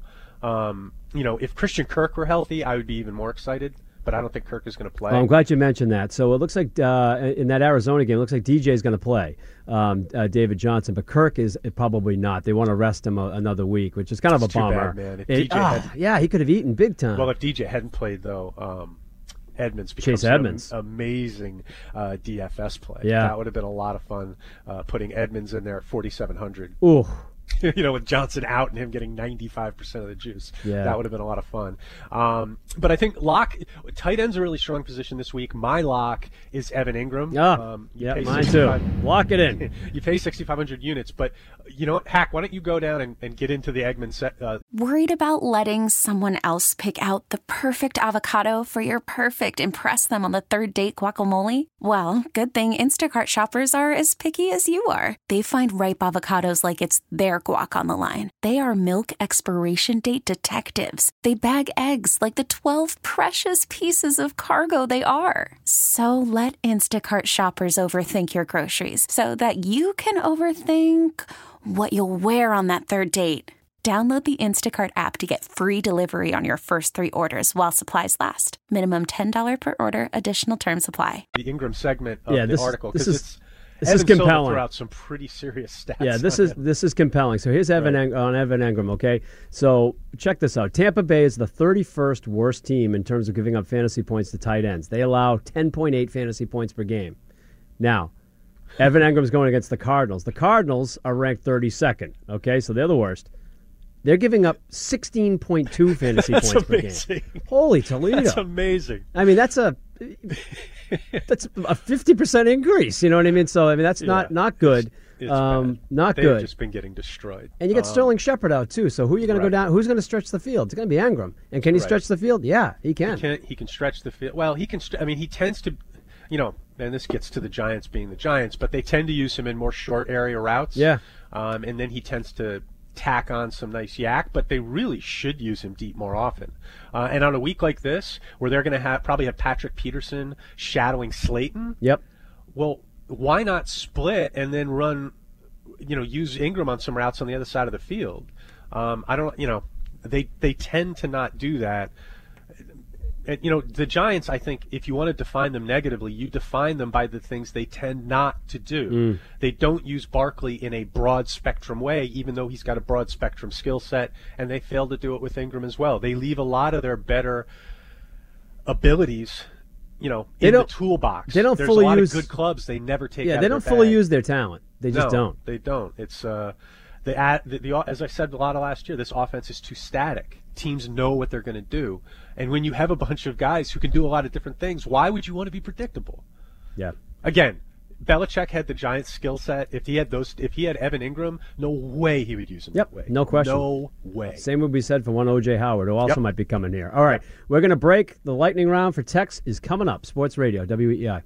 If Christian Kirk were healthy, I would be even more excited. But I don't think Kirk is going to play. Well, I'm glad you mentioned that. So it looks like in that Arizona game, it looks like DJ is going to play, David Johnson, but Kirk is probably not. They want to rest him another week, which is kind of a bummer. Too bad, man. Yeah, he could have eaten big time. Well, if DJ hadn't played, though, Edmonds becomes Chase Edmonds. an amazing DFS play. Yeah. That would have been a lot of fun, putting Edmonds in there at 4,700. Ooh. With Johnson out and him getting 95% of the juice. Yeah. That would have been a lot of fun. But I think tight end's a really strong position this week. My lock is Evan Ingram. Mine too. Lock it in. You pay 6,500 units, but you know what, Hack, why don't you go down and get into the Eggman set? Worried about letting someone else pick out the perfect avocado for your perfect impress them on the third date guacamole? Well, good thing Instacart shoppers are as picky as you are. They find ripe avocados like it's their guac on the line. They are milk expiration date detectives. They bag eggs like the 12 precious pieces of cargo they are. So let Instacart shoppers overthink your groceries so that you can overthink what you'll wear on that third date. Download the Instacart app to get free delivery on your first 3 orders while supplies last. Minimum $10 per order. Additional terms apply. The Ingram segment of the article, because this is compelling. Throw out some pretty serious stats. Yeah, this is compelling. So here's Evan Engram. Okay, so check this out. Tampa Bay is the 31st worst team in terms of giving up fantasy points to tight ends. They allow 10.8 fantasy points per game. Now, Evan Engram's going against the Cardinals. The Cardinals are ranked 32nd. Okay, so they're the worst. They're giving up 16.2 fantasy points per game. Holy Toledo! That's amazing. I mean, that's a 50% increase. You know what I mean? So I mean, that's not good. It's bad. Not They've good. Just been getting destroyed. And you get Sterling Shepard out too. So who are you going to go down? Who's going to stretch the field? It's going to be Engram. And can he stretch the field? Yeah, he can. He can stretch the field. Well, he can. He tends to. And this gets to the Giants being the Giants, but they tend to use him in more short area routes. Yeah. And then he tends to tack on some nice yak, but they really should use him deep more often. And on a week like this, where they're going to probably have Patrick Peterson shadowing Slayton. Yep. Well, why not split and then run? Use Ingram on some routes on the other side of the field. I don't. They tend to not do that. And, the Giants, I think, if you want to define them negatively, you define them by the things they tend not to do. They don't use Barkley in a broad spectrum way, even though he's got a broad spectrum skill set, and they fail to do it with Ingram as well. They leave a lot of their better abilities, in the toolbox. They don't There's fully a lot use of good clubs they never take. Yeah, out they of don't their fully bag. use their talent. They just don't. They don't. It's as I said a lot of last year, this offense is too static. Teams know what they're going to do. And when you have a bunch of guys who can do a lot of different things, why would you want to be predictable? Yeah. Again, Belichick had the Giants skill set. If he had Evan Ingram, no way he would use him that way. No question. No way. Same would be said for one O.J. Howard, who also might be coming here. All right, we're going to break. The lightning round for text is coming up. Sports Radio, WEEI.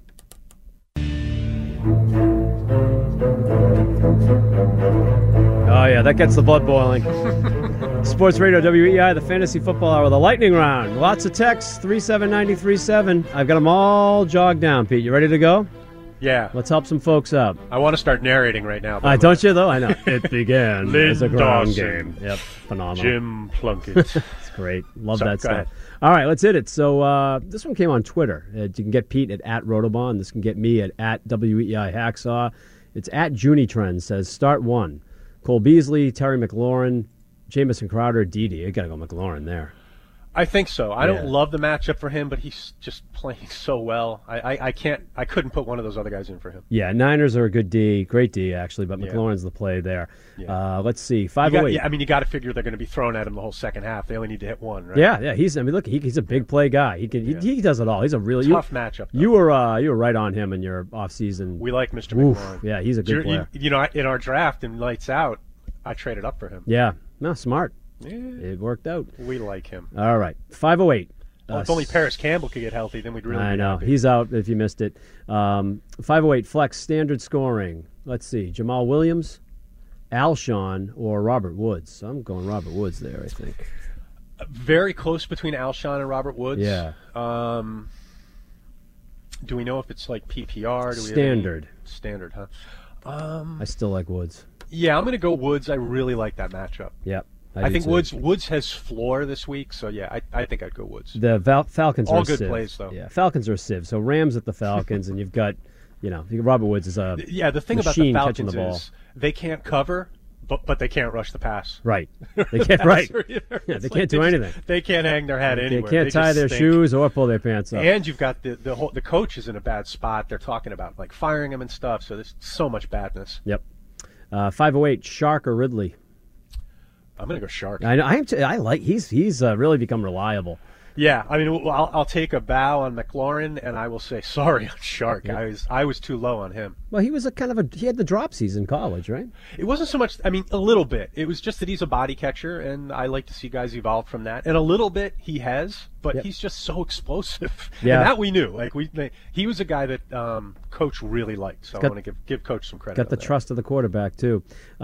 Oh, yeah, that gets the blood boiling. Sports Radio, WEEI, the Fantasy Football Hour, the lightning round. Lots of texts, 37937. I've got them all jogged down, Pete. You ready to go? Yeah. Let's help some folks out. I want to start narrating right now. Don't you, though? I know. It began as a ground Dawson. game. Yep, phenomenal. Jim Plunkett. It's great. Love that stuff. Ahead. All right, let's hit it. So this one came on Twitter. You can get Pete at Rotobahn. This can get me at WEEI Hacksaw. It's at Junitrend. Says, start one. Cole Beasley, Terry McLaurin, Jamison Crowder, Dede. You got to go McLaurin there. I think so. I Yeah. don't love the matchup for him, but he's just playing so well. I couldn't put one of those other guys in for him. Yeah, Niners are a good D, great D actually, but Yeah. McLaurin's the play there. Yeah. Let's see, 508. Yeah, I mean, you got to figure they're going to be thrown at him the whole second half. They only need to hit one, right? Yeah. He's a big play guy. He does it all. He's a really Tough matchup, though. You were right on him in your offseason. We like Mr. Oof, McLaurin. yeah, he's a good player. You know, in our draft in Lights Out, I traded up for him. Yeah, no, smart. Yeah, It worked out. we like him. All right, 508. Well, if only Paris Campbell could get healthy, then we'd really. I be know happy. he's out. If you missed it, 508 flex standard scoring. Let's see, Jamal Williams, Alshon, or Robert Woods. I'm going Robert Woods there. I think. Very close between Alshon and Robert Woods. Yeah. Do we know if it's like PPR? Do we Standard. Have any standard, huh? I still like Woods. Yeah, I'm going to go Woods. I really like that matchup. Yep. I do think too. Woods has floor this week, so yeah, I think I'd go Woods. The Falcons All are a good sieve. plays, though. Yeah, Falcons are a sieve. So Rams at the Falcons, and you've got, Robert Woods is a Yeah, the thing about the machine catching Falcons the ball. is they can't cover, but they can't rush the pass. Right. They can't. Right. Yeah, they can't do anything. They can't hang their head They anywhere. can't tie just their stink. shoes or pull their pants up. And you've got the coach is in a bad spot. They're talking about like firing him and stuff. So there's so much badness. Yep. 508 Shark or Ridley. I'm gonna go Shark. I know. I like. He's really become reliable. Yeah, I mean, I'll take a bow on McLaurin, and I will say sorry on Shark. Yeah. I was too low on him. Well, he was he had the drop season in college, right? It wasn't so much. I mean, a little bit. It was just that he's a body catcher, and I like to see guys evolve from that. And a little bit he has, but Yep. he's just so explosive. Yeah. And that we knew. He was a guy that Coach really liked. So I want to give Coach some credit. Got the on that. trust of the quarterback too.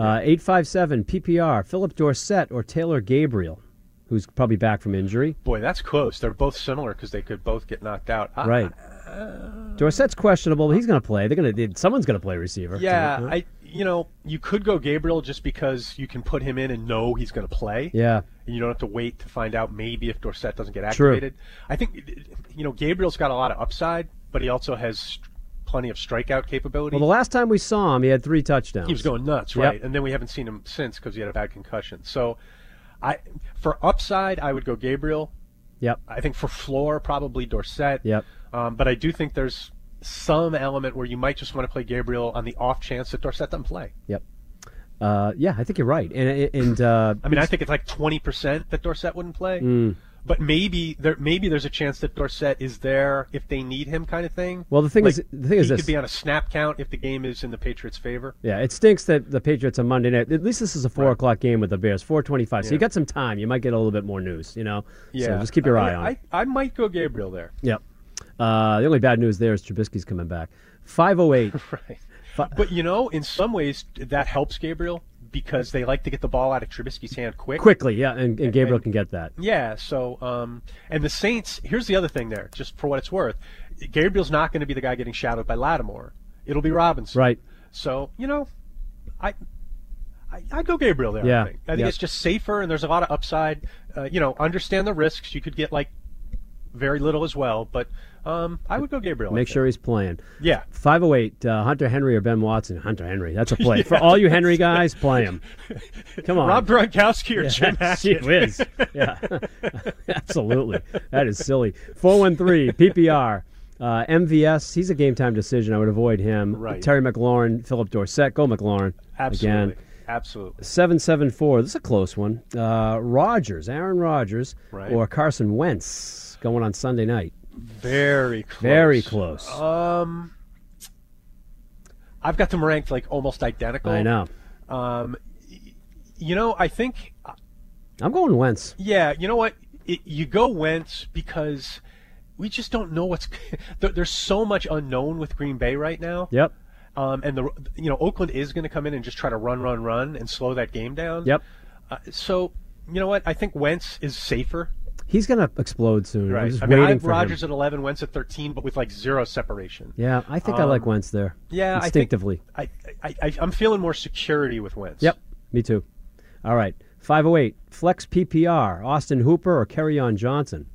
857 PPR Philip Dorsett or Taylor Gabriel, who's probably back from injury. Boy, that's close. They're both similar because they could both get knocked out. Right. Dorsett's questionable, but he's going to play. Someone's going to play receiver. Yeah, So, you could go Gabriel just because you can put him in and know he's going to play. yeah. And you don't have to wait to find out maybe if Dorsett doesn't get True. activated. I think, Gabriel's got a lot of upside, but he also has plenty of strikeout capability. Well, the last time we saw him, he had 3 touchdowns. He was going nuts, Yep. right? And then we haven't seen him since because he had a bad concussion. So, for upside, I would go Gabriel. Yep. I think for floor, probably Dorsett. Yep. But I do think there's some element where you might just want to play Gabriel on the off chance that Dorsett doesn't play. Yep. Yeah, I think you're right. And I mean, I think it's like 20% that Dorsett wouldn't play. But maybe there's a chance that Dorsett is there if they need him, kind of thing. Well, the thing is he this. could be on a snap count if the game is in the Patriots' favor. Yeah, it stinks that the Patriots on Monday night. At least this is a 4 o'clock game with the Bears, 4:25. So you got some time. You might get a little bit more news. So just keep your eye on it. I might go Gabriel there. Yep. The only bad news there is Trubisky's coming back. 508. Right. But in some ways that helps Gabriel because they like to get the ball out of Trubisky's hand Quickly, yeah, and Gabriel can get that. Yeah, so and the Saints, here's the other thing there, just for what it's worth. Gabriel's not going to be the guy getting shadowed by Lattimore. It'll be Robinson. Right. So, I go Gabriel there, Yeah. I think it's just safer and there's a lot of upside. Understand the risks. You could get very little as well, but I would go Gabriel. Make sure he's playing. Yeah. 508, Hunter Henry or Ben Watson. Hunter Henry, that's a play. For all you Henry guys, play him. Come on. Rob Gronkowski or Jim Hackett. Gee whiz. Yeah. Absolutely. That is silly. 413, PPR. MVS, he's a game time decision. I would avoid him. Right. Terry McLaurin, Philip Dorsett. Go McLaurin. Absolutely. Again. Absolutely. 774, this is a close one. Aaron Rodgers, Right. or Carson Wentz going on Sunday night. Very close. Very close. I've got them ranked almost identical. I know. I think. I'm going Wentz. Yeah, you know what? You go Wentz because we just don't know what's. There's so much unknown with Green Bay right now. Yep. And Oakland is going to come in and just try to run, and slow that game down. Yep. So you know what? I think Wentz is safer. He's going to explode soon. Right. I'm just I waiting have for Rodgers him. at 11, Wentz at 13, but with 0 separation. Yeah, I think I like Wentz there. Yeah, instinctively. I'm feeling more security with Wentz. Yep, me too. All right, 508 flex PPR. Austin Hooper or Kerryon Johnson.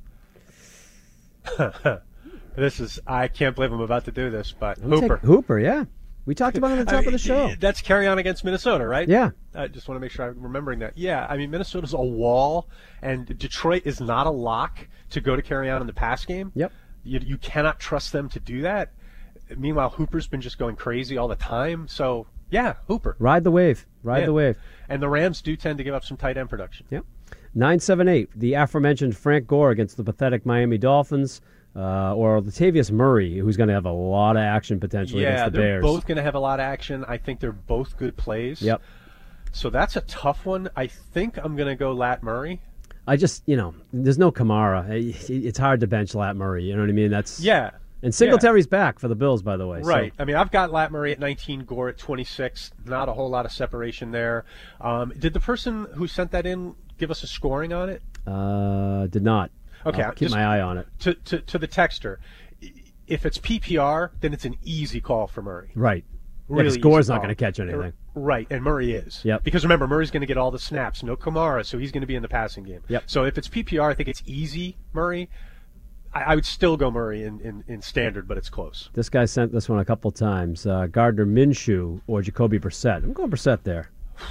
I can't believe I'm about to do this, but I'm gonna Hooper. take Hooper, yeah. We talked about it at the top of the show. That's carry on against Minnesota, right? Yeah. I just want to make sure I'm remembering that. Yeah, I mean, Minnesota's a wall, and Detroit is not a lock to go to carry on in the pass game. Yep. You cannot trust them to do that. Meanwhile, Hooper's been just going crazy all the time. So, yeah, Hooper. Ride the wave. Ride the wave. And the Rams do tend to give up some tight end production. Yep. 978, the aforementioned Frank Gore against the pathetic Miami Dolphins. Or Latavius Murray, who's going to have a lot of action potentially against the Bears. Yeah, they're both going to have a lot of action. I think they're both good plays. Yep. So that's a tough one. I think I'm going to go Lat Murray. I just, there's no Kamara. It's hard to bench Lat Murray. You know what I mean? Yeah. And Singletary's back for the Bills, by the way. Right. So. I mean, I've got Lat Murray at 19, Gore at 26. Not a whole lot of separation there. Did the person who sent that in give us a scoring on it? Did not. Okay, I'll keep my eye on it. To the texter, if it's PPR, then it's an easy call for Murray. Right. Really Gore's not going to catch anything. Right, and Murray is. Yep. Because remember, Murray's going to get all the snaps. No Kamara, so he's going to be in the passing game. Yep. So if it's PPR, I think it's easy Murray. I would still go Murray in standard, but it's close. This guy sent this one a couple times. Gardner Minshew or Jacoby Brissett. I'm going Brissett there.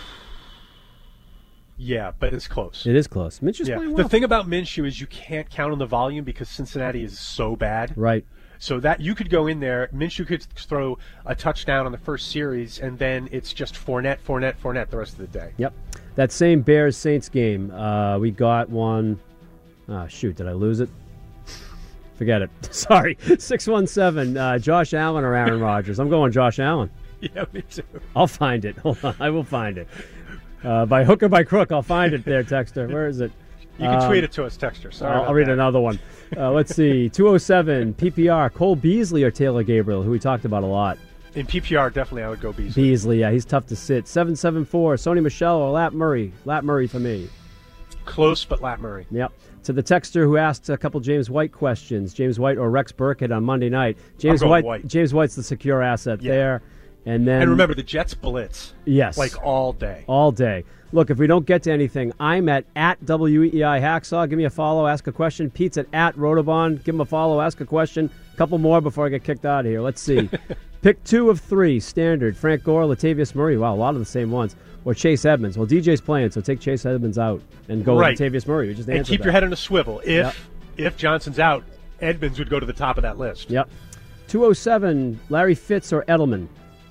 Yeah, but it's close. It is close. Minshew's playing well. The thing about Minshew is you can't count on the volume because Cincinnati is so bad. Right. So that you could go in there, Minshew could throw a touchdown on the first series, and then it's just Fournette the rest of the day. Yep. That same Bears-Saints game, we got one. Shoot, did I lose it? Forget it. Sorry. 617, Josh Allen or Aaron Rodgers. I'm going Josh Allen. Yeah, me too. I'll find it. Hold on. I will find it. By hook or by crook, I'll find it there, Texter. Where is it? You can tweet it to us, Texter. Sorry. I'll read another one. Let's see. 207, PPR, Cole Beasley or Taylor Gabriel, who we talked about a lot. In PPR, definitely I would go Beasley. Beasley, yeah, he's tough to sit. 774, Sony Michel or Lat Murray. Lat Murray for me. Close, but Lat Murray. Yep. To the texter who asked a couple James White questions, James White or Rex Burkhead on Monday night. James White. James White's the secure asset there. And remember, the Jets blitz. Yes. Like all day. All day. Look, if we don't get to anything, I'm at WEI Hacksaw. Give me a follow, ask a question. Pete's at Rotobon. Give him a follow, ask a question. A couple more before I get kicked out of here. Let's see. Pick 2 of 3, standard. Frank Gore, Latavius Murray. Wow, a lot of the same ones. Or Chase Edmonds. Well, DJ's playing, so take Chase Edmonds out and go with Latavius Murray. We just and keep your head on a swivel. If Johnson's out, Edmonds would go to the top of that list. Yep. 207, Larry Fitz or Edelman.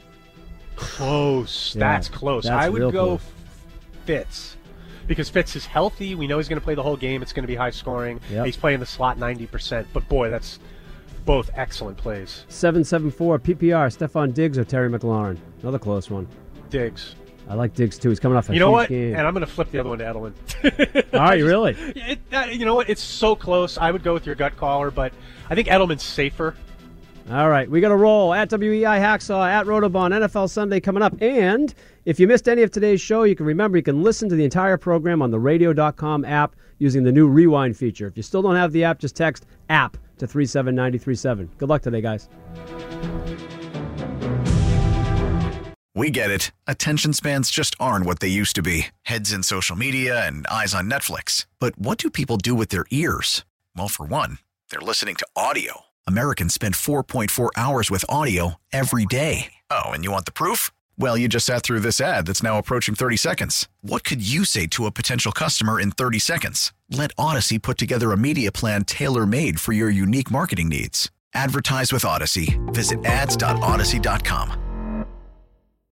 Close. Yeah, that's close. I would go close. Fitz. Because Fitz is healthy. We know he's going to play the whole game. It's going to be high scoring. Yep. He's playing the slot 90%. But, boy, that's both excellent plays. 774, PPR, Stephon Diggs or Terry McLaurin. Another close one. Diggs. I like Diggs, too. He's coming off a You know what? game. And I'm going to flip the other one to Edelman. Are you really? You know what? It's so close. I would go with your gut caller, but I think Edelman's safer. All right, we got to roll. At WEI Hacksaw, at Rotobon, NFL Sunday coming up. And if you missed any of today's show, you can listen to the entire program on the radio.com app using the new rewind feature. If you still don't have the app, just text app to 37937. Good luck today, guys. We get it. Attention spans just aren't what they used to be. Heads in social media and eyes on Netflix. But what do people do with their ears? Well, for one, they're listening to audio. Americans spend 4.4 hours with audio every day. Oh, and you want the proof? Well, you just sat through this ad that's now approaching 30 seconds. What could you say to a potential customer in 30 seconds? Let Odyssey put together a media plan tailor-made for your unique marketing needs. Advertise with Odyssey. Visit ads.odyssey.com.